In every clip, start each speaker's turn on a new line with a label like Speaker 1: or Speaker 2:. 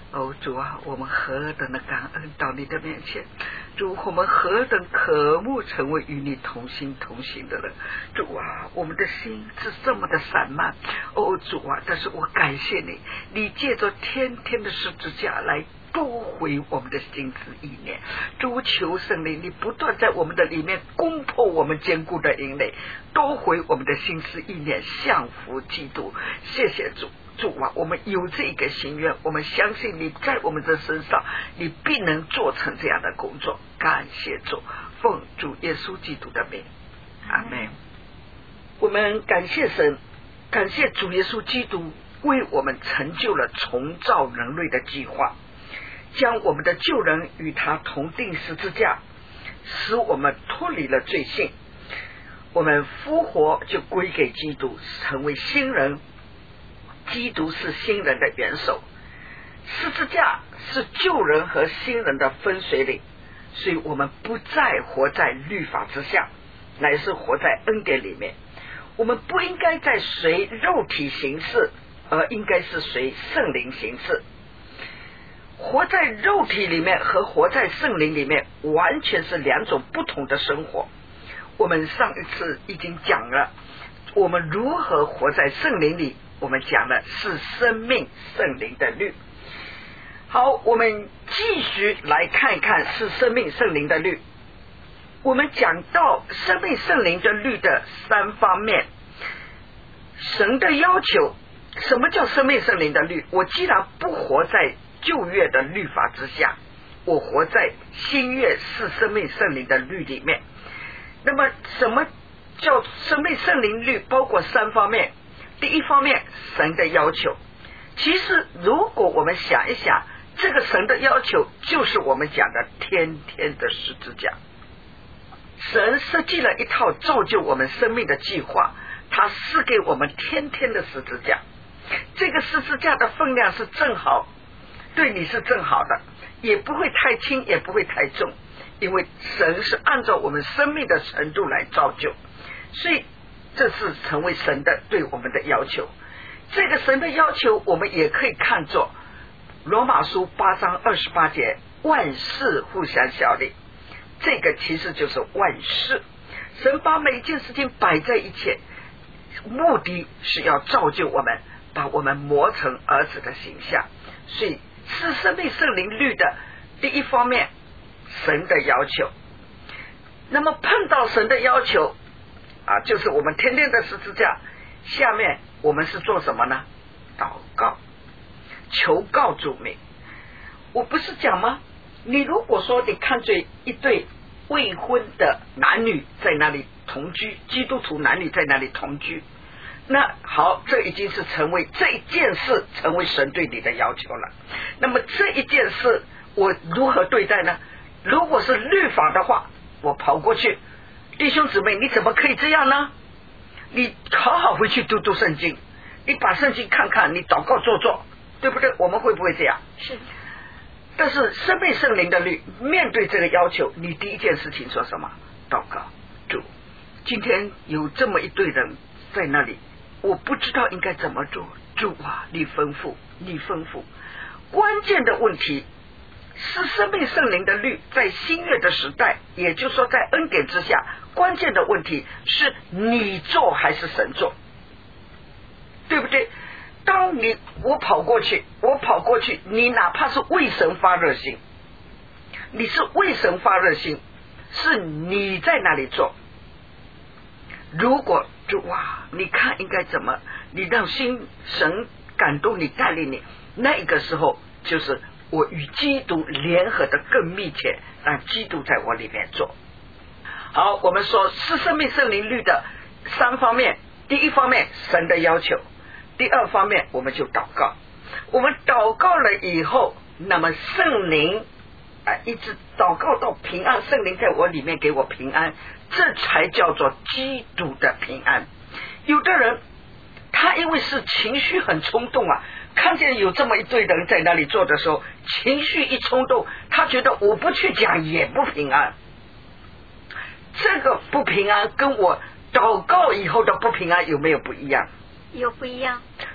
Speaker 1: 哦，主啊，我们何等的感恩到你的面前，主，我们何等渴慕成为与你同心同行的人。主啊，我们的心是这么的散漫，哦，主啊，但是我感谢你，你借着天天的十字架来夺回我们的心思意念。主，求圣灵你不断在我们的里面攻破我们坚固的营垒，夺回我们的心思意念，降服基督。谢谢主。主啊，我们有这个心愿，我们相信你在我们的身上，你必能做成这样的工作。感谢主，奉主耶稣基督的名，阿们。我们感谢神，感谢主耶稣基督为我们成就了重造人类的计划，将我们的旧人与他同钉十字架，使我们脱离了罪性。我们复活就归给基督，成为新人。基督是新人的元首，十字架是旧人和新人的分水岭，所以我们不再活在律法之下，乃是活在恩典里面。我们不应该再随肉体行事，而应该是随圣灵行事。活在肉体里面和活在圣灵里面完全是两种不同的生活。我们上一次已经讲了我们如何活在圣灵里，我们讲的是生命圣灵的律。好，我们继续来看一看是生命圣灵的律。我们讲到生命圣灵的律的三方面，神的要求。什么叫生命圣灵的律？我既然不活在旧约的律法之下，我活在新约是生命圣灵的律里面。那么什么叫生命圣灵律？包括三方面。第一方面，神的要求。其实如果我们想一想，这个神的要求就是我们讲的天天的十字架。神设计了一套造就我们生命的计划，他赐给我们天天的十字架。这个十字架的分量是正好，对你是正好的，也不会太轻也不会太重，因为神是按照我们生命的程度来造就，所以这是成为神的对我们的要求。这个神的要求我们也可以看作罗马书8章28节，万事互相效力。这个其实就是万事，神把每一件事情摆在一起，目的是要造就我们，把我们磨成儿子的形象。所以是生命圣灵律的第一方面，神的要求。那么碰到神的要求就是我们天天的十字架，下面我们是做什么呢？祷告，求告主名。我不是讲吗？你如果说你看见一对未婚的男女在那里同居，基督徒男女在那里同居，那好，这已经是成为这一件事成为神对你的要求了。那么这一件事我如何对待呢？如果是律法的话，我跑过去，弟兄姊妹，你怎么可以这样呢？你好好回去读读圣经，你把圣经看看，你祷告做做，对不对？我们会不会这样？
Speaker 2: 是。
Speaker 1: 但是生命圣灵的律，面对这个要求，你第一件事情说什么？祷告。主，今天有这么一对人在那里，我不知道应该怎么做。主啊，你吩咐，你吩咐。关键的问题是生命圣灵的律在新约的时代，也就是说在恩典之下，关键的问题是你做还是神做，对不对？当我跑过去，你哪怕是为神发热心，你是为神发热心，是你在那里做。如果主啊，你看应该怎么，你让神感动你，带领你，那一个时候就是我与基督联合的更密切，让基督在我里面做。好，我们说是生命圣灵律的三方面。第一方面，神的要求；第二方面，我们就祷告。我们祷告了以后，那么圣灵一直祷告到平安，圣灵在我里面给我平安，这才叫做基督的平安。有的人他因为是情绪很冲动看见有这么一对人在那里做的时候，情绪一冲动，他觉得我不去讲也不平安。这个不平安跟我祷告以后的不平安有没有不一样？
Speaker 2: 有不一样。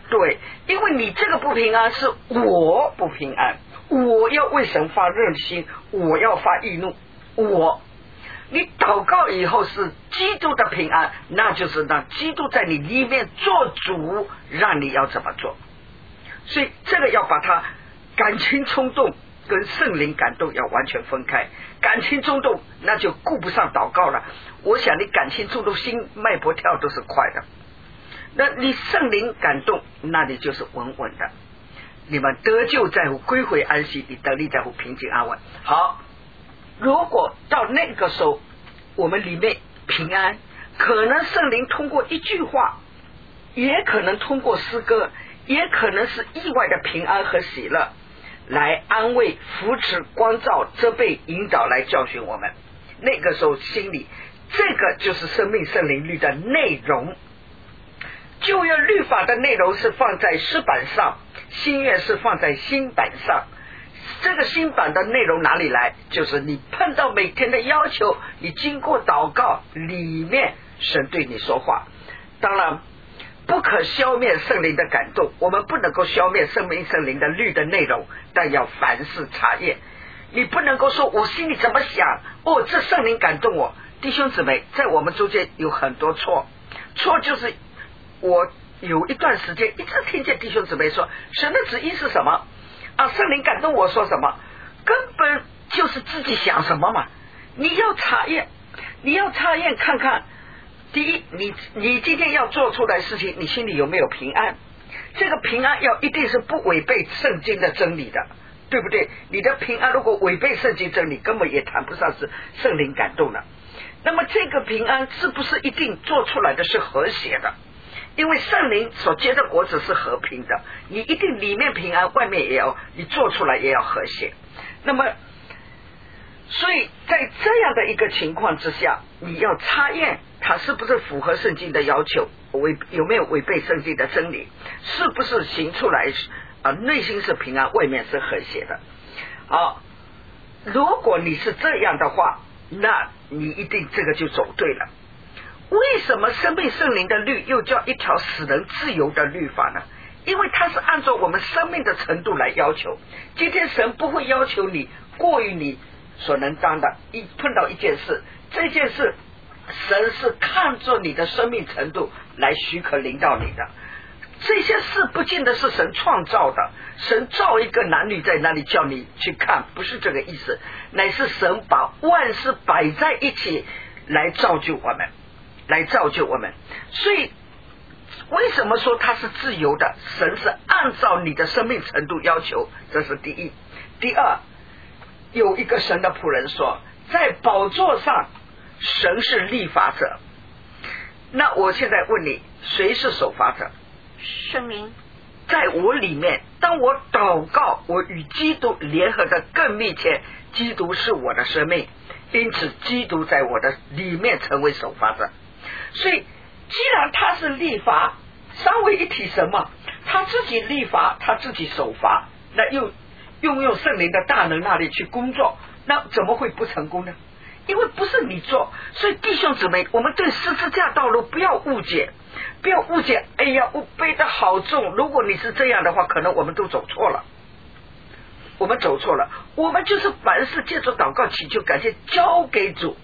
Speaker 1: 对，因为你这个不平安是我不平安，我要为神发热心，我要发易怒，你祷告以后是基督的平安，那就是让基督在你里面做主，让你要怎么做。所以这个要把它感情冲动跟圣灵感动要完全分开。感情冲动那就顾不上祷告了，我想你感情冲动心脉搏跳都是快的，那你圣灵感动，那你就是稳稳的。你们得救在乎归回安息，你得力在乎平静安稳。好，如果到那个时候我们里面平安，可能圣灵通过一句话，也可能通过诗歌，也可能是意外的平安和喜乐，来安慰、扶持、光照、责备、引导，来教训我们。那个时候心里，这个就是生命圣灵律的内容。旧约律法的内容是放在诗版上，新约是放在新版上。这个新版的内容哪里来？就是你碰到每天的要求，你经过祷告里面神对你说话。当然不可消灭圣灵的感动，我们不能够消灭生命圣灵的律的内容，但要凡事查验。你不能够说我心里怎么想，这圣灵感动我。弟兄姊妹，在我们中间有很多错就是我有一段时间一直听见弟兄姊妹说神的旨意是什么圣灵感动我说什么，根本就是自己想什么嘛。你要查验看看，第一，你今天要做出来的事情，你心里有没有平安？这个平安要一定是不违背圣经的真理的，对不对？你的平安如果违背圣经真理，根本也谈不上是圣灵感动了。那么这个平安是不是一定做出来的是和谐的？因为圣灵所结的果子是和平的，你一定里面平安，外面也要，你做出来也要和谐。那么所以在这样的一个情况之下，你要查验它是不是符合圣经的要求，有没有违背圣经的真理，是不是行出来内心是平安，外面是和谐的。好，如果你是这样的话，那你一定这个就走对了。为什么生命圣灵的律又叫一条使人自由的律法呢？因为它是按照我们生命的程度来要求。今天神不会要求你过于你所能当的，碰到一件事，这件事神是看着你的生命程度来许可领导你的。这些事不见得是神创造的，神造一个男女在那里叫你去看，不是这个意思，乃是神把万事摆在一起来造就我们。所以为什么说它是自由的？神是按照你的生命程度要求，这是第一。第二，有一个神的仆人说，在宝座上神是立法者。那我现在问你，谁是守法者？
Speaker 2: 圣灵。
Speaker 1: 在我里面，当我祷告，我与基督联合的更密切，基督是我的生命，因此基督在我的里面成为守法者。所以既然他是立法，三位一体神嘛，他自己立法，他自己守法，那又用圣灵的大能那里去工作，那怎么会不成功呢？因为不是你做。所以弟兄姊妹，我们对十字架道路不要误解，哎呀我背得好重，如果你是这样的话，可能我们都走错了。我们就是凡事借着祷告祈求感谢交给主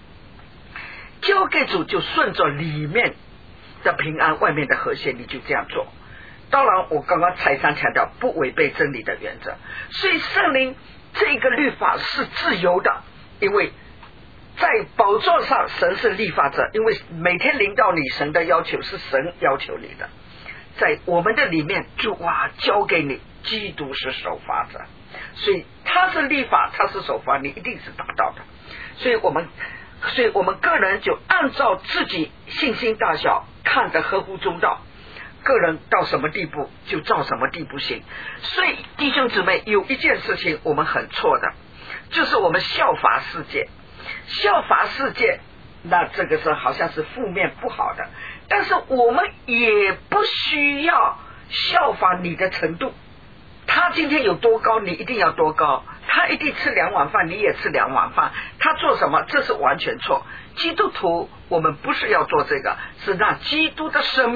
Speaker 1: 就顺着里面的平安，外面的和谐，你就这样做。当然我刚刚再三强调不违背真理的原则。所以圣灵这个律法是自由的，因为在宝座上神是立法者，因为每天领导你，神的要求是神要求你的。在我们的里面主交给你，基督是守法者，所以他是立法，他是守法，你一定是达到的。所以我们个人就按照自己信心大小看得合乎中道，个人到什么地步就照什么地步行。所以弟兄姊妹，有一件事情我们很错的，就是我们效法世界，那这个是好像是负面不好的，但是我们也不需要效法你的程度。他今天有多高，你一定要多高，他一定吃2碗饭，你也吃2碗饭，他做什么，这是完全错。基督徒我们不是要做这个，是让基督的生命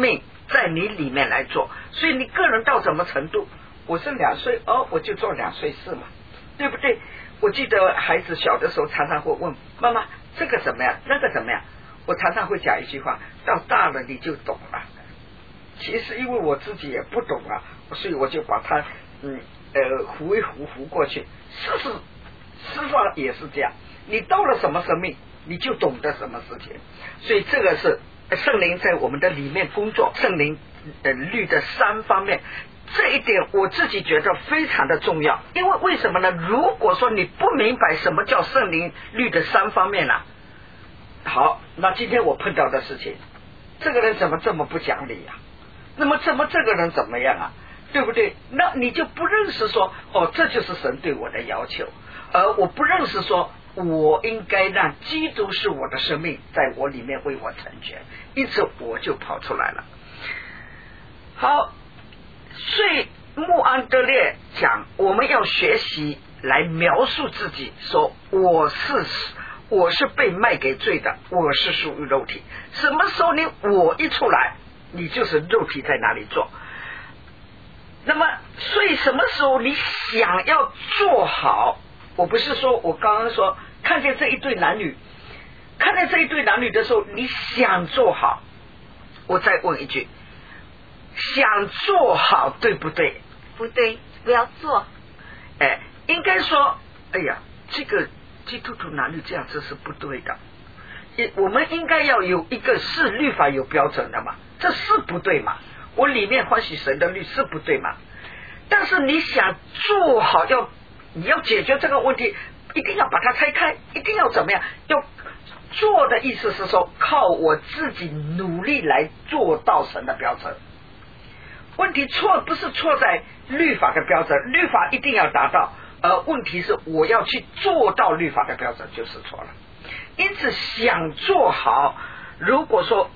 Speaker 1: 在你里面来做。所以你个人到什么程度，我是2岁我就做2岁事嘛，对不对？我记得孩子小的时候常常会问妈妈这个怎么样那个怎么样，我常常会讲一句话，到大了你就懂了。其实因为我自己也不懂啊，所以我就把它糊一糊过去。事实上也是这样，你到了什么生命你就懂得什么事情。所以这个是圣灵在我们的里面工作，圣灵律的3方面，这一点我自己觉得非常的重要。因为为什么呢？如果说你不明白什么叫圣灵律的3方面呢，好，那今天我碰到的事情，这个人怎么这么不讲理啊？那么这个人怎么样啊？对不对？那你就不认识说这就是神对我的要求，而我不认识说我应该让基督是我的生命在我里面为我成全，因此我就跑出来了。好，所以穆安德烈讲我们要学习来描述自己，说我是被卖给罪的，我是属于肉体。什么时候我一出来，你就是肉体在哪里做。那么所以什么时候你想要做好，我不是说我刚刚说看见这一对男女的时候你想做好，我再问一句，想做好对不对？
Speaker 2: 不对，不要做。
Speaker 1: 应该说这个基督徒男女这样子是不对的，我们应该要有一个是律法有标准的嘛，这是不对嘛，我里面欢喜神的律是不对嘛。但是你想做好，你要解决这个问题，一定要把它拆开，一定要怎么样？要做的意思是说靠我自己努力来做到神的标准。问题不是错在律法的标准，律法一定要达到，而问题是我要去做到律法的标准就是错了。因此想做好，如果说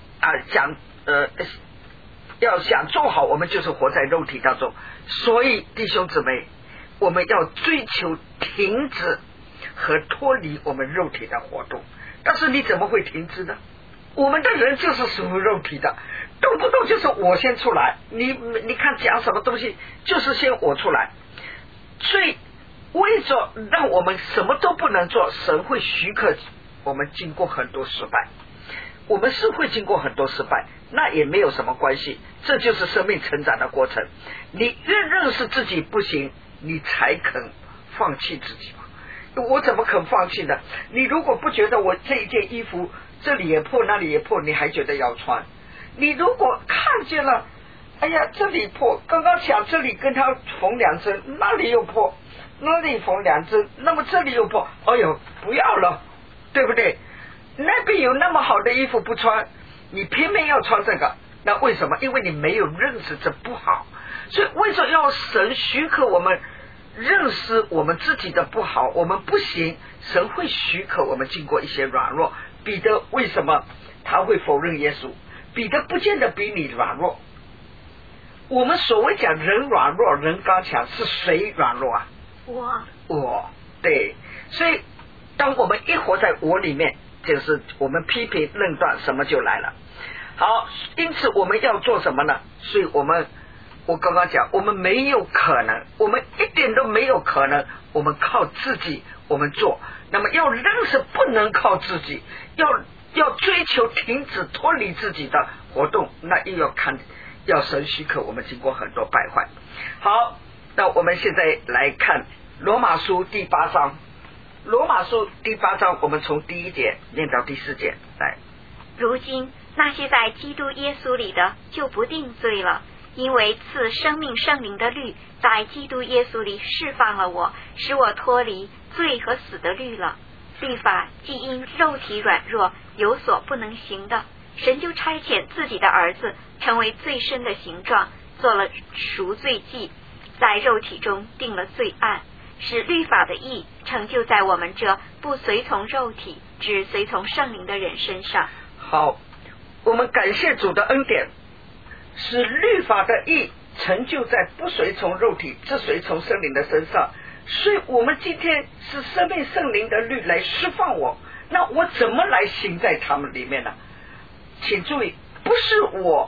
Speaker 1: 要想做好，我们就是活在肉体当中。所以弟兄姊妹，我们要追求停止和脱离我们肉体的活动。但是你怎么会停止呢？我们的人就是属于肉体的，动不动就是我先出来，你看讲什么东西就是先我出来。所以为着让我们什么都不能做，神会许可我们经过很多失败，我们是会经过很多失败，那也没有什么关系，这就是生命成长的过程。你越认识自己不行，你才肯放弃自己嘛。我怎么肯放弃呢？你如果不觉得我这一件衣服这里也破那里也破，你还觉得要穿？你如果看见了这里破，刚刚想这里跟他缝2针，那里又破，那里缝2针，那么这里又破，不要了，对不对？那边有那么好的衣服不穿，你偏偏要穿这个，那为什么？因为你没有认识这不好。所以为什么要神许可我们认识我们自己的不好，我们不行，神会许可我们经过一些软弱。彼得为什么他会否认耶稣？彼得不见得比你软弱。我们所谓讲人软弱人刚强，是谁软弱啊？我。对，所以当我们一活在我里面，就是我们批评论断什么就来了。好，因此我们要做什么呢？所以我刚刚讲，我们没有可能，我们一点都没有可能，我们靠自己我们做。那么要认识不能靠自己，要追求停止脱离自己的活动，那又要神许可我们经过很多败坏。好，那我们现在来看罗马书第8章。罗马书第8章，我们从第1节念到第4节来。
Speaker 2: 如今那些在基督耶稣里的就不定罪了，因为赐生命圣灵的律在基督耶稣里释放了我，使我脱离罪和死的律了。律法既因肉体软弱有所不能行的，神就差遣自己的儿子成为最深的形状，做了赎罪祭，在肉体中定了罪案，使律法的义成就在我们这不随从肉体只随从圣灵的人身上。
Speaker 1: 好，我们感谢主的恩典，使律法的义成就在不随从肉体只随从圣灵的身上。所以我们今天是生命圣灵的律来释放我，那我怎么来行在他们里面呢？请注意，不是我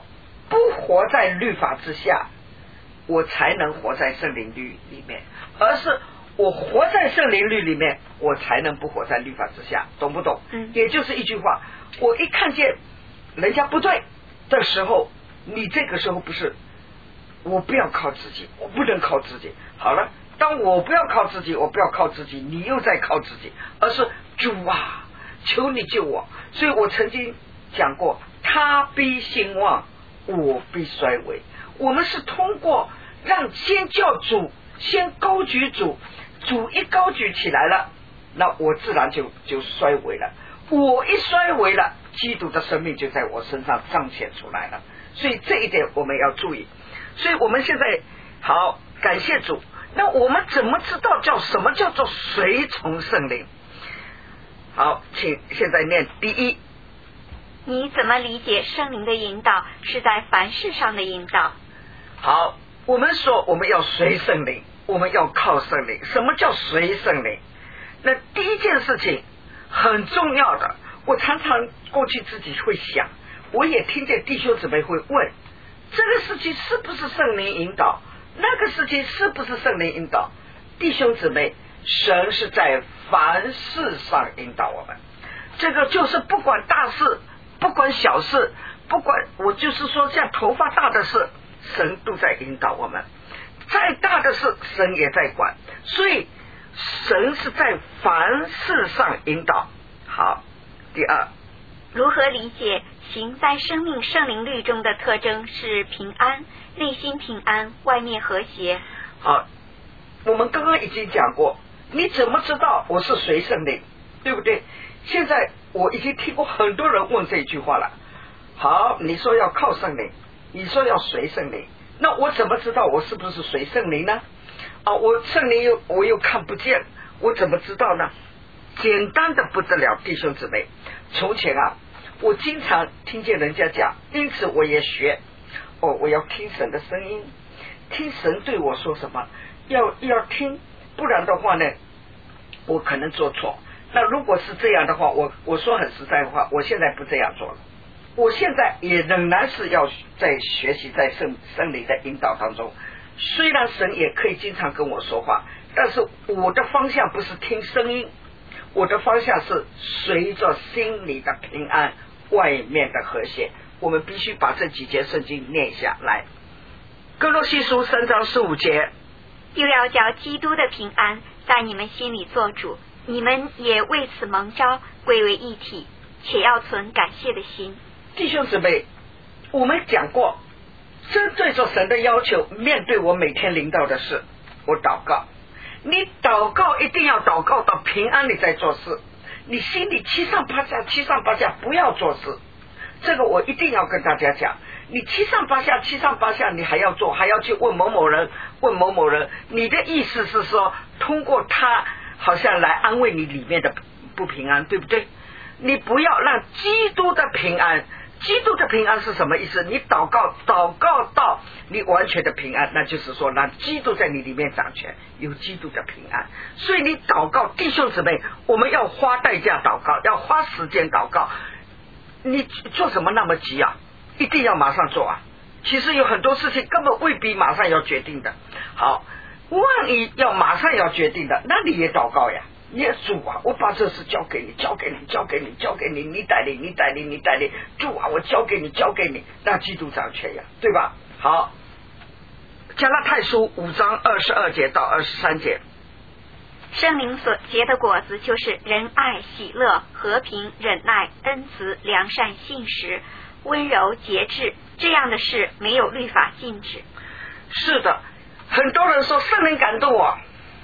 Speaker 1: 不活在律法之下，我才能活在圣灵律里面，而是我活在圣灵律里面，我才能不活在律法之下，懂不懂？也就是一句话，我一看见人家不对的时候，你这个时候不是我不要靠自己，我不能靠自己。好了，当我不要靠自己，我不要靠自己，你又在靠自己，而是主啊，求你救我。所以我曾经讲过，他必兴旺，我必衰微。我们是通过让先叫主先高举主，主一高举起来了，那我自然就衰微了。我一衰微了，基督的生命就在我身上彰显出来了。所以这一点我们要注意。所以我们现在好感谢主。那我们怎么知道什么叫做随从圣灵？好，请现在念第一。
Speaker 2: 你怎么理解圣灵的引导是在凡事上的引导？
Speaker 1: 好，我们说我们要随圣灵，我们要靠圣灵。什么叫随圣灵？那第一件事情很重要的，我常常过去自己会想，我也听见弟兄姊妹会问，这个事情是不是圣灵引导？那个事情是不是圣灵引导？弟兄姊妹，神是在凡事上引导我们。这个就是不管大事，不管小事，不管我就是说像头发大的事，神都在引导我们。再大的事，神也在管。所以神是在凡事上引导。好，第二，
Speaker 2: 如何理解行在生命圣灵律中的特征是平安，内心平安，外面和谐？
Speaker 1: 好，我们刚刚已经讲过，你怎么知道我是随圣灵，对不对？现在我已经听过很多人问这句话了。好，你说要靠圣灵，你说要随圣灵，那我怎么知道我是不是随圣灵呢？我圣灵我又看不见，我怎么知道呢？简单的不得了，弟兄姊妹。从前我经常听见人家讲，因此我也学。我要听神的声音，听神对我说什么，要听，不然的话呢，我可能做错。那如果是这样的话，我说很实在的话，我现在不这样做了。我现在也仍然是要在学习，在圣灵的引导当中。虽然神也可以经常跟我说话，但是我的方向不是听声音，我的方向是随着心里的平安，外面的和谐。我们必须把这几节圣经念下来。哥罗西书3章15节，
Speaker 2: 又要叫基督的平安在你们心里做主，你们也为此蒙召，归为一体，且要存感谢的心。
Speaker 1: 弟兄姊妹，我们讲过，针对着神的要求，面对我每天临到的事，我祷告。你祷告一定要祷告到平安，你在做事。你心里七上八下不要做事。这个我一定要跟大家讲，你七上八下你还要做，还要去问某某人，你的意思是说通过他好像来安慰你里面的不平安，对不对？你不要让基督的平安。基督的平安是什么意思？你祷告到你完全的平安，那就是说让基督在你里面掌权，有基督的平安。所以你祷告，弟兄姊妹，我们要花代价祷告，要花时间祷告。你做什么那么急啊？一定要马上做啊？其实有很多事情根本未必马上要决定的。好，万一要马上要决定的，那你也祷告呀。你也主啊，我把这事交给你，你带领，主啊，我交给你，让基督掌权呀，对吧？好，加拉太书5章22节到23节，
Speaker 2: 圣灵所结的果子就是仁爱、喜乐、和平、忍耐、恩慈、良善、信实、温柔、节制，这样的事没有律法禁止。
Speaker 1: 是的，很多人说圣灵感动我，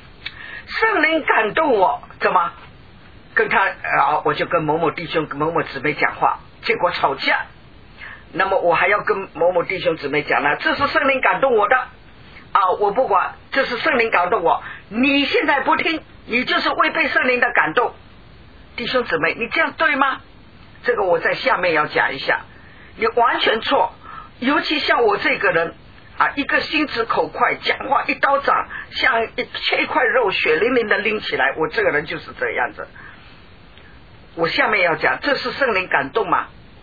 Speaker 1: 怎么跟他我就跟某某弟兄某某姊妹讲话，结果吵架，那么我还要跟某某弟兄姊妹讲呢，这是圣灵感动我的我不管，这是圣灵感动我，你现在不听，你就是违背圣灵的感动。弟兄姊妹，你这样对吗？这个我在下面要讲一下，你完全错。尤其像我这个人一个心直口快，讲话一刀掌，像切一块肉，血淋淋的拎起来，我这个人就是这样子。我下面要讲，这是圣灵感动吗？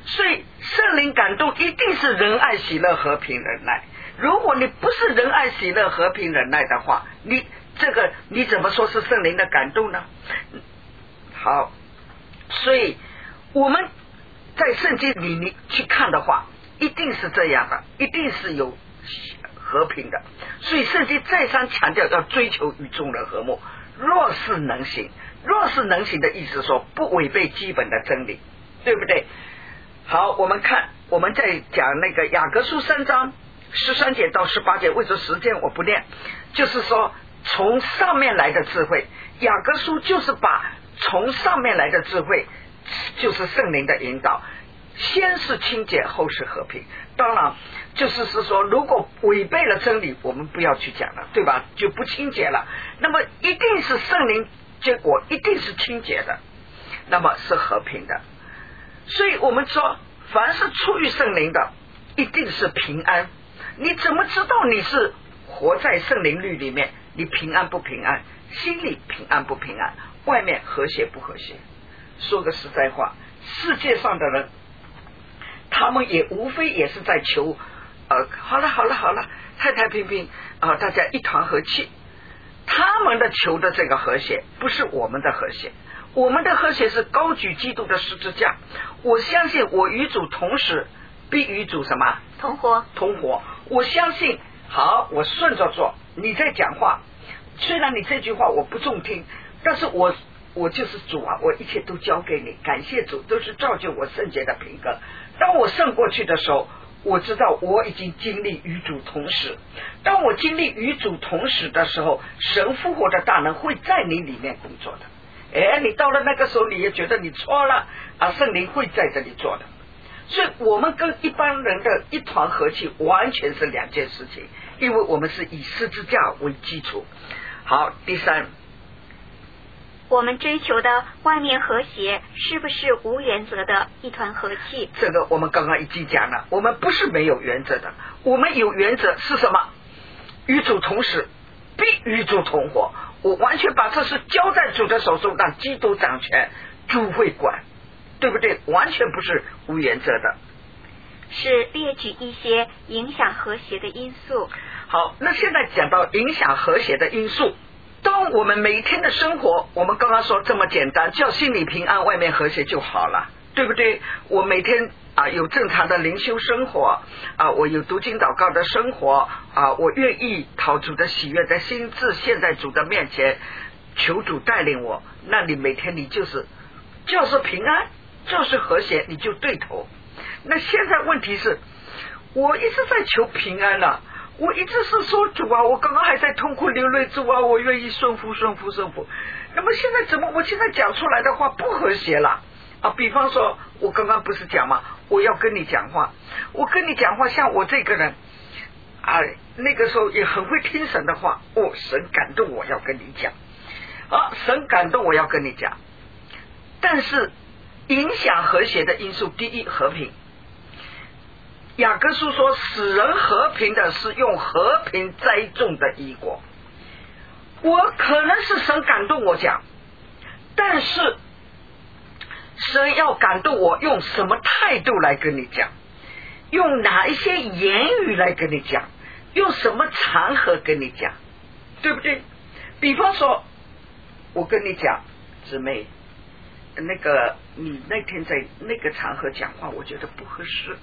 Speaker 1: 所以圣灵感动一定是仁爱喜乐和平忍耐。如果你不是仁爱喜乐和平忍耐的话，你怎么说是圣灵的感动呢？好，所以我们在圣经里你去看的话，一定是这样的，一定是有和平的。所以圣经再三强调要追求与众人和睦，若是能行，若是能行的意思说不违背基本的真理，对不对？好，我们看我们在讲那个雅各书3章13节到18节，为着时间我不念，就是说从上面来的智慧，雅各书就是把从上面来的智慧就是圣灵的引导，先是清洁后是和平。当然就是说如果违背了真理我们不要去讲了，对吧？就不清洁了，那么一定是圣灵，结果一定是清洁的，那么是和平的。所以我们说凡是出于圣灵的一定是平安。你怎么知道你是活在圣灵律里面？你平安不平安？心里平安不平安？外面和谐不和谐？说个实在话，世界上的人他们也无非也是在求好了，太太平平大家一团和气。他们的求的这个和谐不是我们的和谐，我们的和谐是高举基督的十字架。我相信我与主同时必与主什么
Speaker 2: 同活。
Speaker 1: 我相信，好，我顺着做。你在讲话，虽然你这句话我不中听，但是我就是主啊，我一切都交给你，感谢主，都是造就我圣洁的品格。当我胜过去的时候，我知道我已经经历与主同时。当我经历与主同时的时候，神复活的大能会在你里面工作的。你到了那个时候你也觉得你错了圣灵会在这里做的。所以我们跟一般人的一团和气完全是两件事情，因为我们是以十字架为基础。好，第三，
Speaker 2: 我们追求的外面和谐是不是无原则的一团和气？
Speaker 1: 这个我们刚刚已经讲了，我们不是没有原则的，我们有原则是什么？与主同时必与主同活。我完全把这事交在主的手中，让基督掌权，主会管，对不对？完全不是无原则的。
Speaker 2: 是列举一些影响和谐的因素。
Speaker 1: 好，那现在讲到影响和谐的因素，当我们每天的生活，我们刚刚说这么简单，叫心里平安，外面和谐就好了，对不对？我每天有正常的灵修生活我有读经祷告的生活我愿意讨主的喜悦的心志现在主的面前，求主带领我，那你每天你就是平安，就是和谐，你就对头。那现在问题是，我一直在求平安了，我一直是说主啊，我刚刚还在痛哭流泪，主啊，我愿意顺服。那么现在怎么我现在讲出来的话不和谐了比方说我刚刚不是讲吗？我要跟你讲话，像我这个人那个时候也很会听神的话神感动我要跟你讲神感动我要跟你讲。但是影响和谐的因素，第一，和平。雅各书说使人和平的是用和平栽种的义果。我可能是神感动我讲，但是神要感动我用什么态度来跟你讲，用哪一些言语来跟你讲，用什么场合跟你讲，对不对？比方说我跟你讲，姊妹，那个你那天在那个场合讲话我觉得不合适，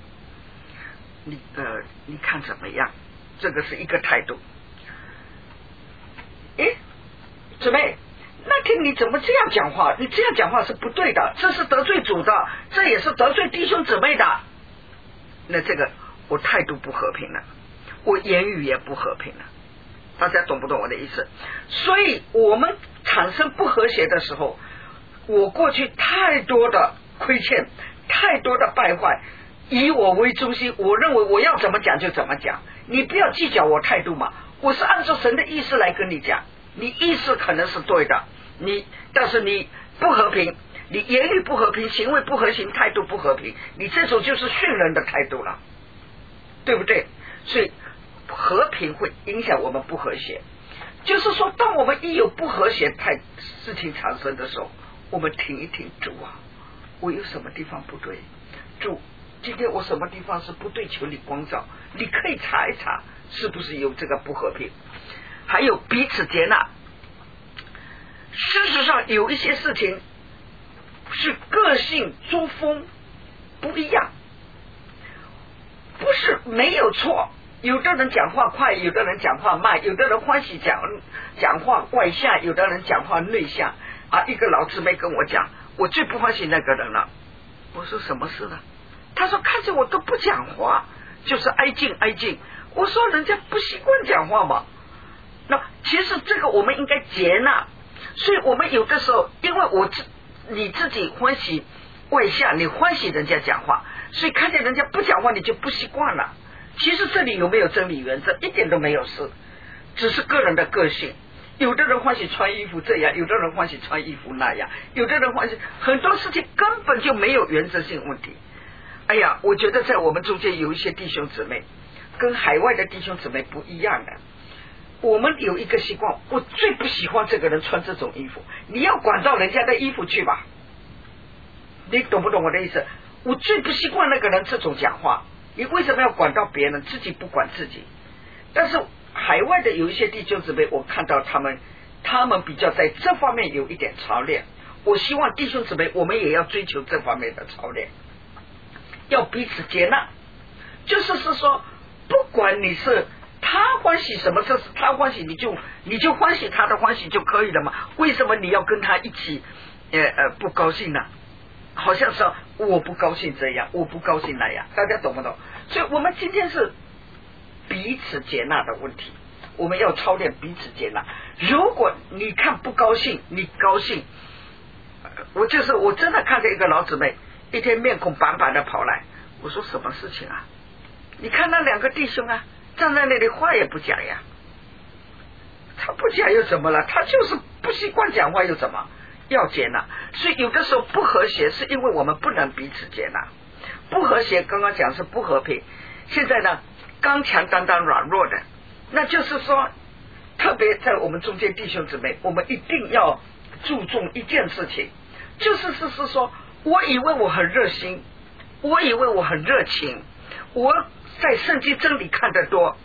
Speaker 1: 你看怎么样？这个是一个态度。姊妹，那天你怎么这样讲话？你这样讲话是不对的，这是得罪主的，这也是得罪弟兄姊妹的。那这个我态度不和平了，我言语也不和平了，大家懂不懂我的意思？所以我们产生不和谐的时候，我过去太多的亏欠，太多的败坏，以我为中心，我认为我要怎么讲就怎么讲，你不要计较我态度嘛，我是按照神的意思来跟你讲，你意思可能是对的，但是你不和平，你言语不和平，行为不和平，态度不和平，你这种就是训人的态度了，对不对？所以和平会影响我们不和谐，就是说当我们一有不和谐事情产生的时候，我们停一停，主啊，我有什么地方不对？主， 今天我什么地方是不对，求你光照，你可以查一查是不是有这个不和平。还有彼此接纳，事实上有一些事情是个性作风不一样，不是没有错。有的人讲话快，有的人讲话慢，有的人欢喜讲话外向，有的人讲话内向啊。一个老姊妹跟我讲，我最不欢喜那个人了。我说什么事呢？他说看着我都不讲话，就是挨近。我说人家不习惯讲话嘛。那其实这个我们应该接纳，所以我们有的时候，因为你自己欢喜外向，你欢喜人家讲话，所以看见人家不讲话你就不习惯了。其实这里有没有真理原则？一点都没有事，只是个人的个性。有的人欢喜穿衣服这样，有的人欢喜穿衣服那样，有的人欢喜，很多事情根本就没有原则性问题。哎呀，我觉得在我们中间有一些弟兄姊妹跟海外的弟兄姊妹不一样的。我们有一个习惯，我最不喜欢这个人穿这种衣服，你要管到人家的衣服去吧，你懂不懂我的意思？我最不习惯那个人这种讲话，你为什么要管到别人，自己不管自己？但是海外的有一些弟兄姊妹，我看到他们比较在这方面有一点操练。我希望弟兄姊妹我们也要追求这方面的操练，要彼此接纳，就是说不管你是他欢喜什么，这是他欢喜，你就欢喜他的欢喜就可以了嘛？为什么你要跟他一起不高兴呢？好像是我不高兴这样，我不高兴那样，大家懂不懂？所以我们今天是彼此接纳的问题，我们要操练彼此接纳。如果你看不高兴，你高兴，我真的看见一个老姊妹一天面孔板板的跑来，我说什么事情啊？你看那两个弟兄啊，站在那里话也不讲呀，他不讲又怎么了？他就是不习惯讲话又怎么？要接纳。所以有的时候不和谐是因为我们不能彼此接纳。不和谐刚刚讲是不和平，现在呢刚强担当软弱的，那就是说特别在我们中间弟兄姊妹，我们一定要注重一件事情，就是说我以为我很热心，我以为我很热情，我在圣经真理看得多，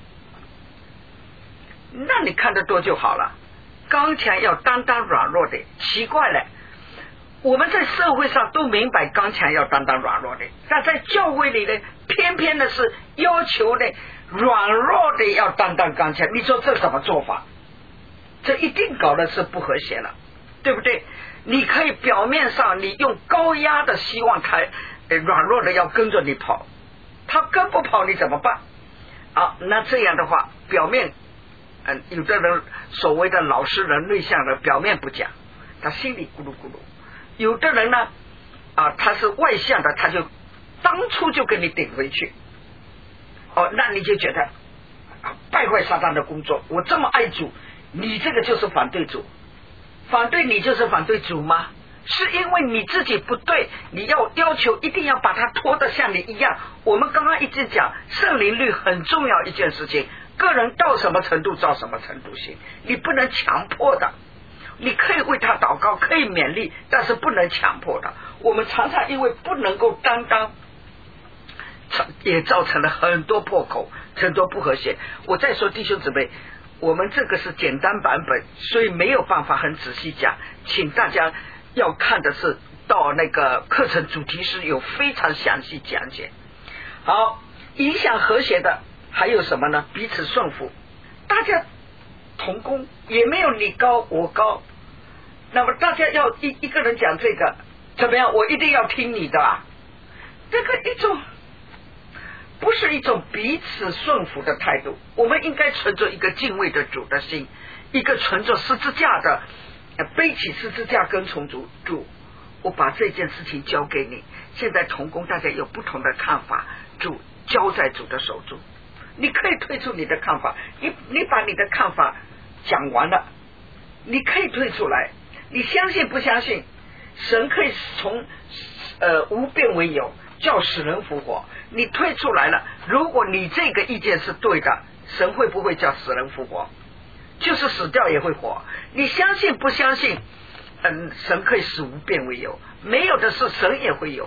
Speaker 1: 那你看得多就好了。刚强要担当软弱的，奇怪了，我们在社会上都明白刚强要担当软弱的，但在教会里呢，偏偏的是要求呢软弱的要担当刚强。你说这怎么做法？这一定搞的是不和谐了，对不对？你可以表面上你用高压的希望他软弱的要跟着你跑，他跟不跑你怎么办？那这样的话，表面有的人所谓的老实人内向的，表面不讲，他心里咕噜咕噜。有的人呢他是外向的，他就当初就跟你顶回去，那你就觉得败坏撒旦的工作，我这么爱主，你这个就是反对主。反对你就是反对主吗？是因为你自己不对，你要求一定要把它拖得像你一样。我们刚刚一直讲圣灵律很重要一件事情，个人到什么程度照什么程度行，你不能强迫的。你可以为他祷告，可以勉励，但是不能强迫的。我们常常因为不能够担当，也造成了很多破口，很多不和谐。我再说弟兄姊妹，我们这个是简单版本，所以没有办法很仔细讲，请大家要看的是到那个课程主题是有非常详细讲解。好，影响和谐的还有什么呢？彼此顺服，大家同工，也没有你高我高，那么大家要一个人讲这个怎么样，我一定要听你的，这个一种不是一种彼此顺服的态度。我们应该存着一个敬畏的主的心，一个存着十字架的背起十字架跟从主，我把这件事情交给你。现在同工大家有不同的看法，主交在主的手中，你可以推出你的看法，你把你的看法讲完了，你可以推出来，你相信不相信神可以从无变为有，叫使人复活？你推出来了，如果你这个意见是对的，神会不会叫使人复活？就是死掉也会活。你相信不相信神可以使无变为有？没有的是神也会有。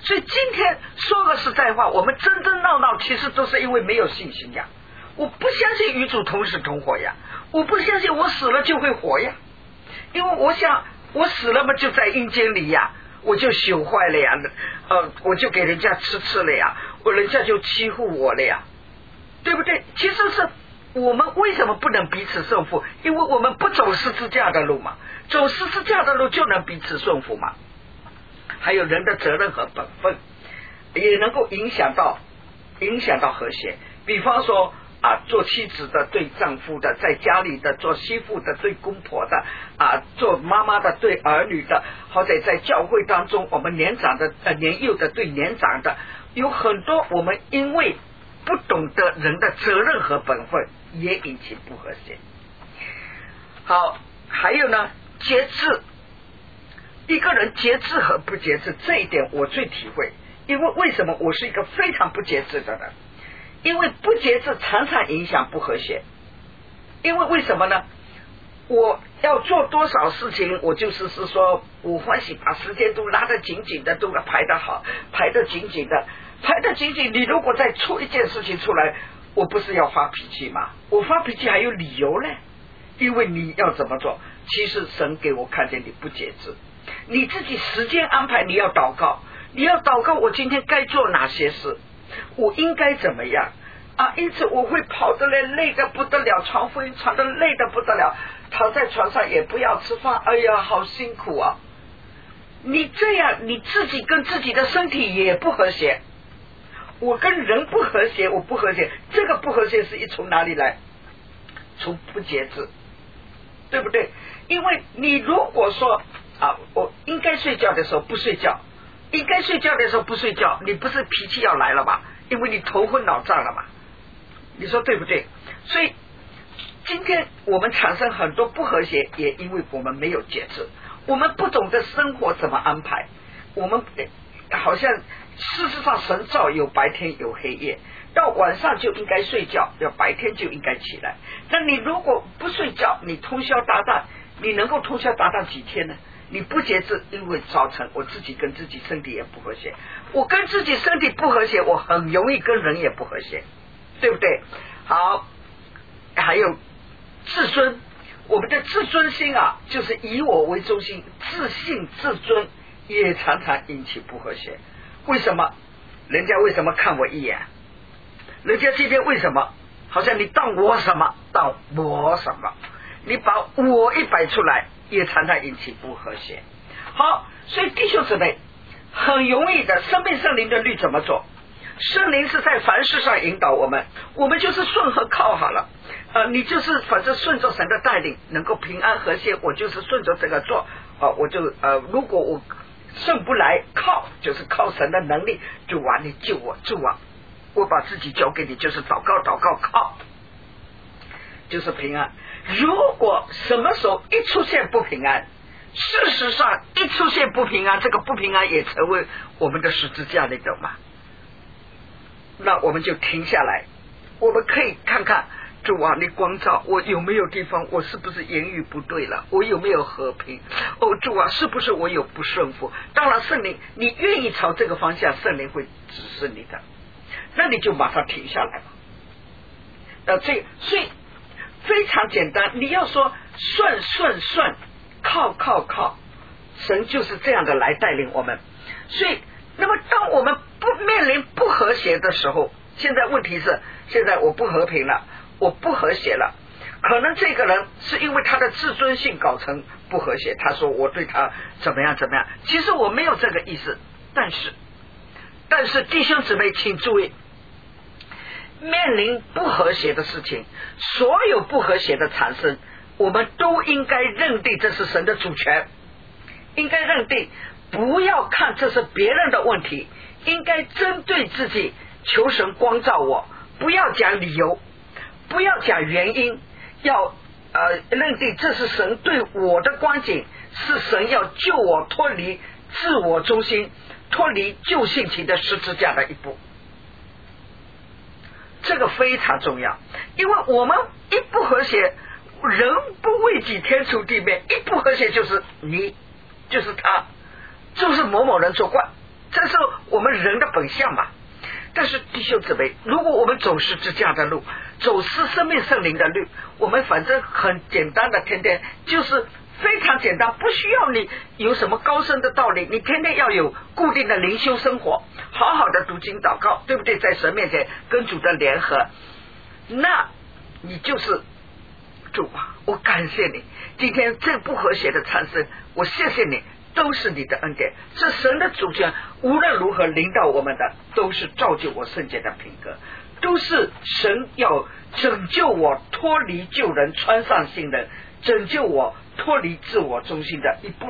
Speaker 1: 所以今天说个实在话，我们争争闹闹其实都是因为没有信心呀。我不相信与主同死同活呀，我不相信我死了就会活呀，因为我想我死了嘛就在阴间里呀，我就朽坏了呀，我就给人家吃了呀，人家就欺负我了呀，对不对？其实是我们为什么不能彼此顺服？因为我们不走十字架的路嘛，走十字架的路就能彼此顺服嘛。还有人的责任和本分也能够影响到和谐。比方说做妻子的对丈夫的，在家里的做媳妇的对公婆的做妈妈的对儿女的，或者在教会当中我们年长的年幼的对年长的，有很多我们因为不懂得人的责任和本分也引起不和谐。好，还有呢，节制，一个人节制和不节制，这一点我最体会。因为什么我是一个非常不节制的人？因为不节制常常影响不和谐。因为什么呢？我要做多少事情，我就是说我欢喜把时间都拉得紧紧的，都排得好，排得紧紧的，排得紧紧。你如果再出一件事情出来，我不是要发脾气吗？我发脾气还有理由嘞，因为你要怎么做？其实神给我看见你不节制，你自己时间安排，你要祷告，我今天该做哪些事，我应该怎么样因此我会跑得累得不得了，传福音传得累得不得了，躺在床上也不要吃饭，哎呀好辛苦啊。你这样你自己跟自己的身体也不和谐，我跟人不和谐，我不和谐，这个不和谐是从哪里来？从不节制，对不对？因为你如果说我应该睡觉的时候不睡觉，应该睡觉的时候不睡觉，你不是脾气要来了吧？因为你头昏脑胀了嘛，你说对不对？所以今天我们产生很多不和谐，也因为我们没有节制，我们不懂得生活怎么安排，我们好像事实上神造有白天有黑夜，到晚上就应该睡觉，要白天就应该起来。那你如果不睡觉，你通宵达旦，你能够通宵达旦几天呢？你不节制，因为造成我自己跟自己身体也不和谐，我跟自己身体不和谐，我很容易跟人也不和谐，对不对？好，还有自尊，我们的自尊心就是以我为中心，自信自尊也常常引起不和谐。为什么？人家为什么看我一眼？人家今天为什么好像你当我什么当我什么，你把我一摆出来，也常常引起不和谐。好，所以弟兄姊妹很容易的，生命圣灵的律怎么做？圣灵是在凡事上引导我们，我们就是顺和靠好了。你就是反正顺着神的带领，能够平安和谐，我就是顺着这个做。我就如果我顺不来，靠就是靠神的能力，主你救我，主我把自己交给你，就是祷告靠，就是平安。如果什么时候一出现不平安，事实上一出现不平安，这个不平安也成为我们的十字架，你懂吗？那我们就停下来，我们可以看看主你光照我有没有地方，我是不是言语不对了，我有没有和平，主是不是我有不顺服？当然圣灵你愿意朝这个方向，圣灵会指示你的，那你就马上停下来吧。所以非常简单，你要说顺靠，神就是这样的来带领我们。所以那么当我们不面临不和谐的时候，现在问题是现在我不和平了，我不和谐了，可能这个人是因为他的自尊心搞成不和谐，他说我对他怎么样，其实我没有这个意思。但是弟兄姊妹请注意，面临不和谐的事情，所有不和谐的产生，我们都应该认定这是神的主权，应该认定，不要看这是别人的问题，应该针对自己求神光照我，不要讲理由，不要讲原因，要认定这是神对我的光景，是神要救我脱离自我中心，脱离旧性情的十字架的一步。这个非常重要，因为我们一不和谐，人不为己天诛地灭，一不和谐就是你，就是他，就是某某人作怪， 这是我们人的本相嘛。但是弟兄姊妹，如果我们走十字架的路，走生命圣灵的路，我们反正很简单的，天天就是非常简单，不需要你有什么高深的道理，你天天要有固定的灵修生活，好好的读经祷告，对不对？在神面前跟主的联合，那你就是主啊，我感谢你今天这不和谐的产生，我谢谢你，都是你的恩典，是神的主权，无论如何领导我们的都是造就我圣洁的品格，都是神要拯救我脱离旧人，穿上新人，拯救我脱离自我中心的一步。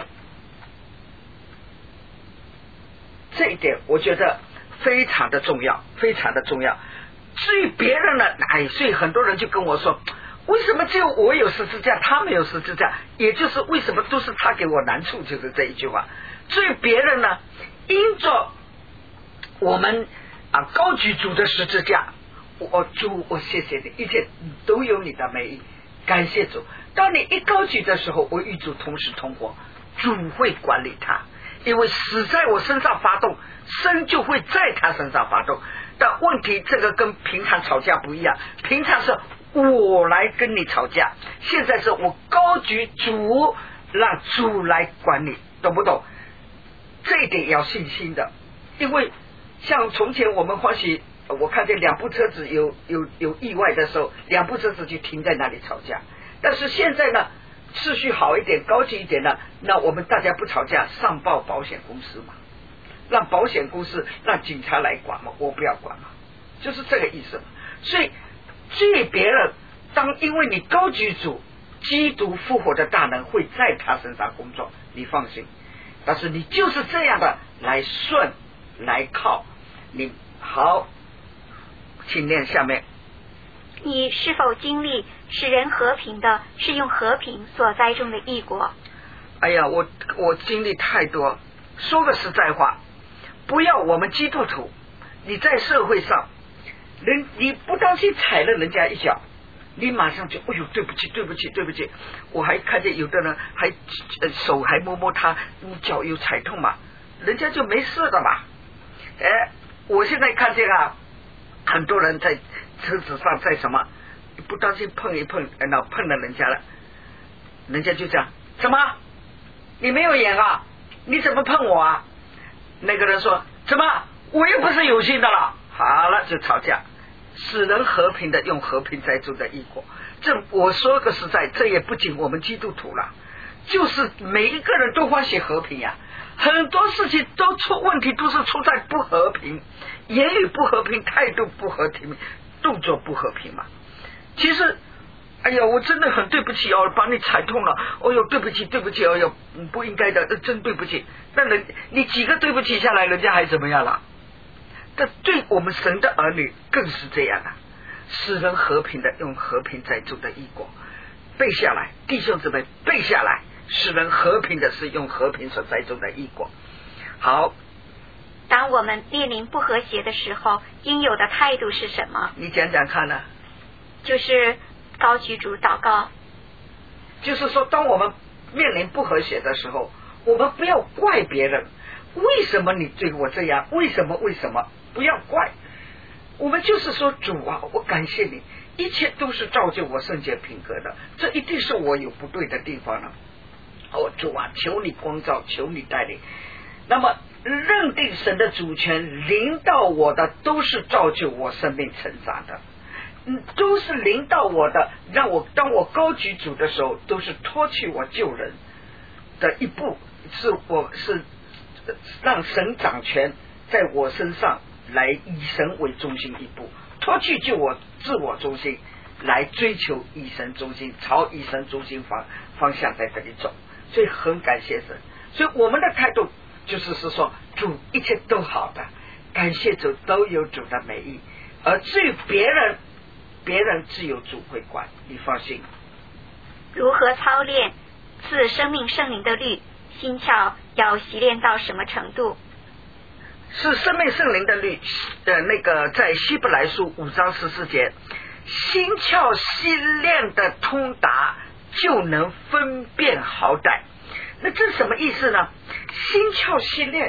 Speaker 1: 这一点我觉得非常的重要，非常的重要。至于别人呢，所以很多人就跟我说，为什么只有我有十字架，他没有十字架？也就是为什么都是他给我难处，就是这一句话。至于别人呢，因着我们高举主的十字架，主，我谢谢你，一切都有你的美意，感谢主。当你一高举的时候，我与主同时同活，主会管理他，因为死在我身上发动，生就会在他身上发动。但问题这个跟平常吵架不一样，平常是我来跟你吵架，现在是我高举主，让主来管理，懂不懂？这一点要信心的，因为像从前我们欢喜，我看见两部车子有意外的时候，两部车子就停在那里吵架。但是现在呢，秩序好一点，高级一点呢，那我们大家不吵架，上报保险公司嘛，让保险公司让警察来管嘛，我不要管嘛，就是这个意思嘛。所以至于别人，当因为你高举主，基督复活的大能会在他身上工作，你放心。但是你就是这样的来顺来靠，你好，请念下面。
Speaker 2: 你是否经历使人和平的，是用和平所栽种的义果？
Speaker 1: 哎呀，我经历太多。说个实在话，不要我们基督徒，你在社会上，你不当心踩了人家一脚，你马上就哎呦对不起对不起对不起。我还看见有的人还手还摸摸他，你脚有踩痛嘛，人家就没事的嘛。我现在看见很多人在车子上在什么不当心碰一碰，那碰了人家了，人家就讲什么你没有眼啊，你怎么碰我啊？那个人说怎么我又不是有心的了，好了就吵架。使人和平的用和平栽种的义果，这我说个实在，这也不仅我们基督徒了，就是每一个人都欢喜和平呀。很多事情都出问题，都是出在不和平，言语不和平，态度不和平，动作不和平嘛。其实哎呀我真的很对不起哦，把你踩痛了，哦哟对不起对不起，哦哟不应该的，真对不起。那你几个对不起下来，人家还怎么样了？但对我们神的儿女更是这样使人和平的用和平栽种的义果，背下来，弟兄姊妹背下来，使人和平的是用和平所栽种的义果。好，
Speaker 2: 当我们面临不和谐的时候，应有的态度是什么？
Speaker 1: 你讲讲看呢？
Speaker 2: 就是高举主祷告。
Speaker 1: 就是说当我们面临不和谐的时候，我们不要怪别人，为什么你对我这样，为什么不要怪，我们就是说主啊，我感谢你，一切都是造就我圣洁品格的，这一定是我有不对的地方了。主啊，求你光照，求你带领。那么认定神的主权临到我的，都是造就我生命成长的，都是临到我的，让我当我高举主的时候，都是脱去我救人的一步，是让神掌权在我身上，来以神为中心一步，脱去就我自我中心，来追求以神中心，朝以神中心方向在这里走。所以很感谢神，所以我们的态度就是说主一切都好的，感谢主都有主的美意，而至于别人自有主会管，你放心。
Speaker 2: 如何操练赐生命圣灵的律？心窍要习练到什么程度？
Speaker 1: 是生命圣灵的律那个在希伯来书5章14节，心窍习练的通达，就能分辨好歹。那这是什么意思呢？心窍习练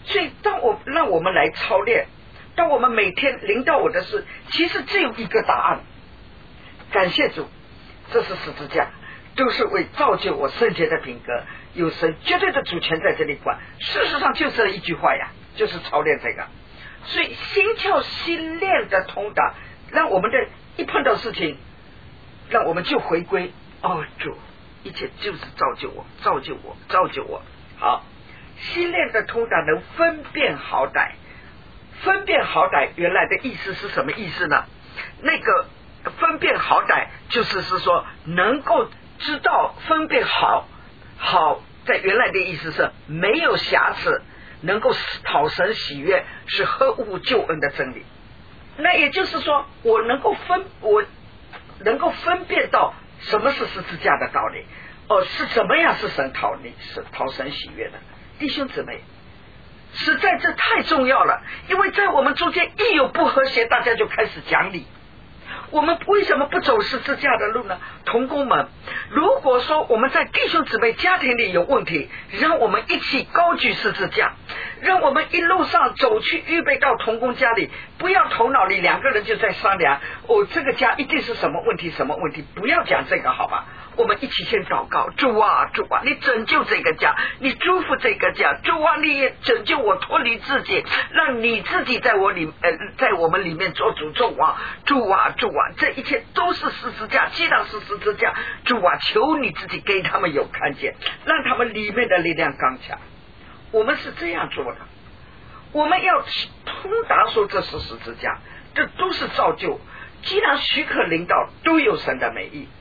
Speaker 1: 所以让我们来操练，当我们每天临到我的事，其实只有一个答案，感谢主，这是十字架，都是为造就我圣洁的品格，有神绝对的主权在这里管。事实上就这一句话呀，就是操练这个。所以心窍心练的通达，让我们的一碰到事情，让我们就回归主，一切就是造就我，造就我，造就我。好，心练的通达能分辨好歹。分辨好歹原来的意思是什么意思呢？那个分辨好歹就是说能够知道分辨好在原来的意思是没有瑕疵，能够讨神喜悦，是合乎救恩的真理。那也就是说我能够分辨到什么是十字架的道理，是怎么样是讨神喜悦的。弟兄姊妹，实在这太重要了，因为在我们中间一有不和谐，大家就开始讲理。我们为什么不走十字架的路呢？同工们，如果说我们在弟兄姊妹家庭里有问题，让我们一起高举十字架，让我们一路上走去预备到同工家里，不要头脑里两个人就在商量这个家一定是什么问题，不要讲这个，好吧？我们一起先祷告，主啊，你拯救这个家，你祝福这个家，主啊，你也拯救我脱离自己，让你自己在我们里面做主做王。主啊，这一切都是十字架，既然是十字架，主啊，求你自己给他们有看见，让他们里面的力量刚强。我们是这样做的，我们要通达说这是十字架，这都是造就。既然许可领导都有神的美意，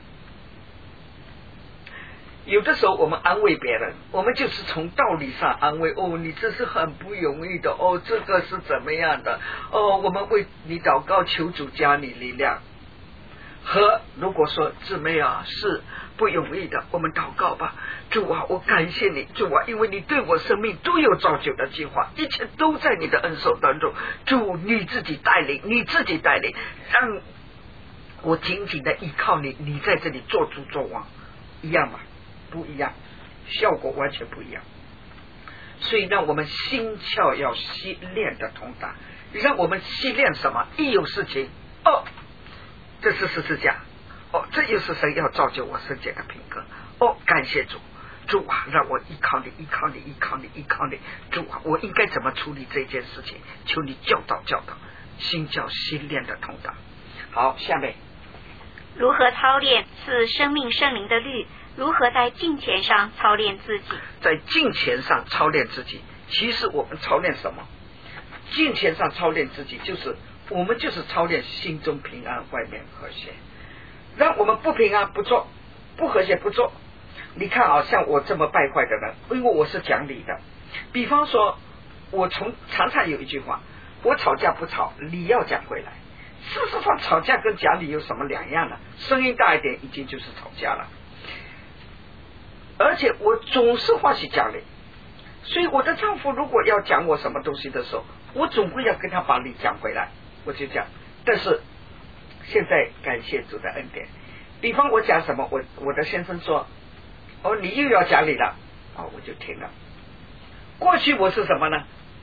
Speaker 1: 有的时候我们安慰别人，我们就是从道理上安慰，你这是很不容易的，这个是怎么样的，我们为你祷告，求主加你力量。和如果说姊妹啊是不容易的，我们祷告吧，主啊，我感谢你，主啊，因为你对我生命都有造就的计划，一切都在你的恩手当中，主你自己带领，让我紧紧的依靠你，你在这里做主做王，一样吗？不一样，效果完全不一样。所以让我们心窍要习练的通达，让我们习练什么？一有事情，这是十字架，这又是神要造就我圣洁的品格，感谢主，主啊，让我依靠你，主啊，我应该怎么处理这件事情？求你教导，心窍心练的通达。好，下面
Speaker 2: 如何操练赐生命圣灵的律？如何在敬虔上操练自己？
Speaker 1: 在敬虔上操练自己，其实我们操练什么？敬虔上操练自己，我们就是操练心中平安，外面和谐。让我们不平安不做，不和谐不做。你看像我这么败坏的人，因为我是讲理的。比方说，我常常有一句话，我吵架不吵，理要讲回来。事实上，吵架跟讲理有什么两样呢？声音大一点，已经就是吵架了。而且我总是欢喜讲理，所以我的丈夫如果要讲我什么东西的时候，我总会要跟他把理讲回来，我就讲。但是现在感谢主的恩典，比方我讲什么，我的先生说你又要讲理了，我就停了。过去我是什么呢？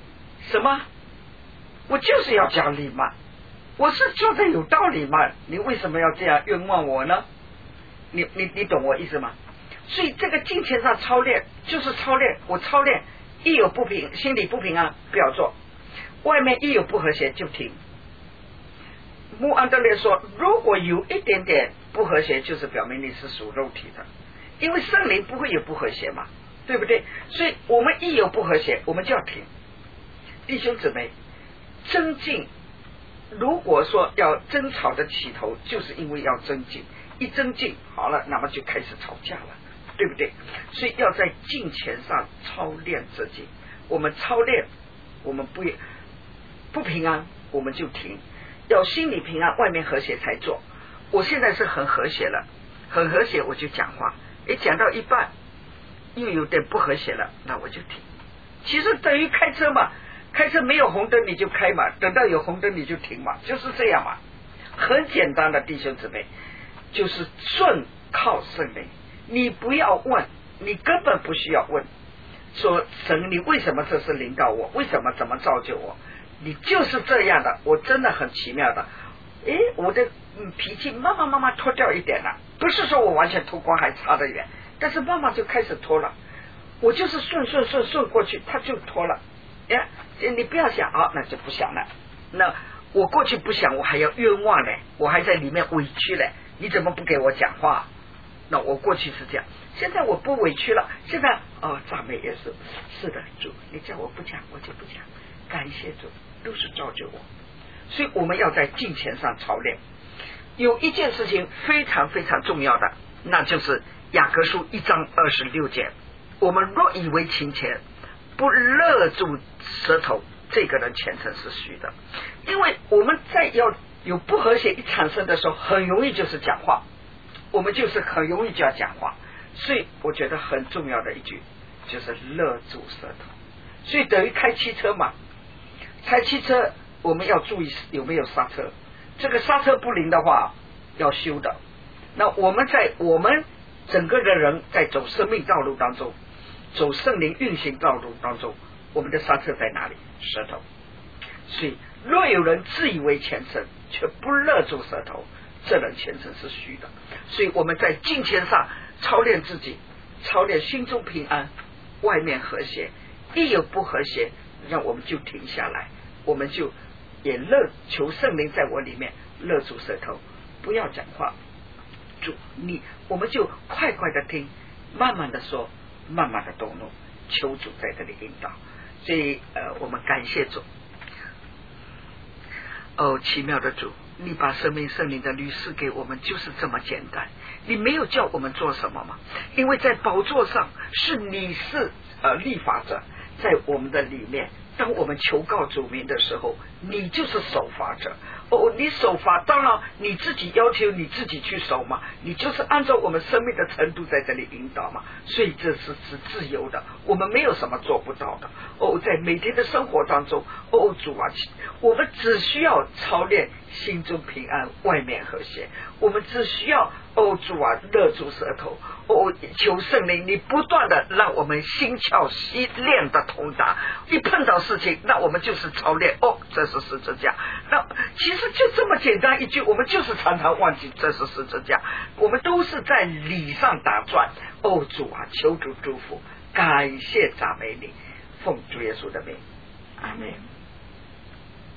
Speaker 1: 我就是要讲理嘛，我是说的有道理嘛，你为什么要这样冤枉我呢？你懂我意思吗？所以这个敬虔上操练就是操练，我操练一有心里不平安不要做，外面一有不和谐就停。穆安德烈说，如果有一点点不和谐，就是表明你是属肉体的，因为圣灵不会有不和谐嘛，对不对？所以我们一有不和谐，我们就要停。弟兄姊妹，增进，如果说要争吵的起头，就是因为要增进，一增进好了，那么就开始吵架了，对不对？所以要在敬虔上操练自己。我们操练，我们不平安，我们就停。要心里平安，外面和谐才做。我现在是很和谐了，很和谐，我就讲话。讲到一半又有点不和谐了，那我就停。其实等于开车嘛，开车没有红灯你就开嘛，等到有红灯你就停嘛，就是这样嘛。很简单的，弟兄姊妹，就是顺靠圣灵。你不要问，你根本不需要问， 说神，你为什么这是领导我？为什么怎么造就我？你就是这样的，我真的很奇妙的。我的脾气慢慢脱掉一点了，不是说我完全脱光还差得远，但是慢慢就开始脱了。我就是顺过去，他就脱了。你不要想啊，那就不想了。那我过去不想，我还要冤枉嘞，我还在里面委屈嘞。你怎么不给我讲话？那我过去是这样，现在我不委屈了。现在赞美耶稣，是的，主，你叫我不讲，我就不讲。感谢主，都是造就我。所以我们要在敬虔上操练。有一件事情非常非常重要的，那就是雅各书1章26节。我们若以为勤虔，不勒住舌头，这个人虔诚是虚的。因为我们在要有不和谐一产生的时候，很容易就是讲话，我们就是很容易就要讲话。所以我觉得很重要的一句就是勒住舌头。所以等于开汽车嘛，开汽车我们要注意有没有刹车，这个刹车不灵的话要修的。那我们整个的人在走生命道路当中，走圣灵运行道路当中，我们的刹车在哪里？舌头。所以若有人自以为虔诚，却不勒住舌头，这人虔诚是虚的。所以我们在敬虔上操练自己，操练心中平安，外面和谐。一有不和谐，让我们就停下来，我们就也求圣灵在我里面勒住舌头，不要讲话。主我们就快快的听，慢慢的说，慢慢的动怒，求主在这里引导。所以我们感谢主。奇妙的主，你把生命圣灵的律师给我们，就是这么简单。你没有叫我们做什么吗？因为在宝座上你是立法者，在我们的里面，当我们求告主名的时候，你就是守法者。你守法，当然你自己要求你自己去守嘛，你就是按照我们生命的程度在这里引导嘛。所以这是自由的，我们没有什么做不到的。在每天的生活当中，主啊，我们只需要操练心中平安，外面和谐。我们只需要主啊，勒住舌头。求圣灵，你不断的让我们心窍细练的通达。一碰到事情，那我们就是操练。这是十字架。那其实就这么简单一句，我们就是常常忘记这是十字架。我们都是在理上打转。主啊，求主祝福，感谢赞美你，奉主耶稣的名，阿们。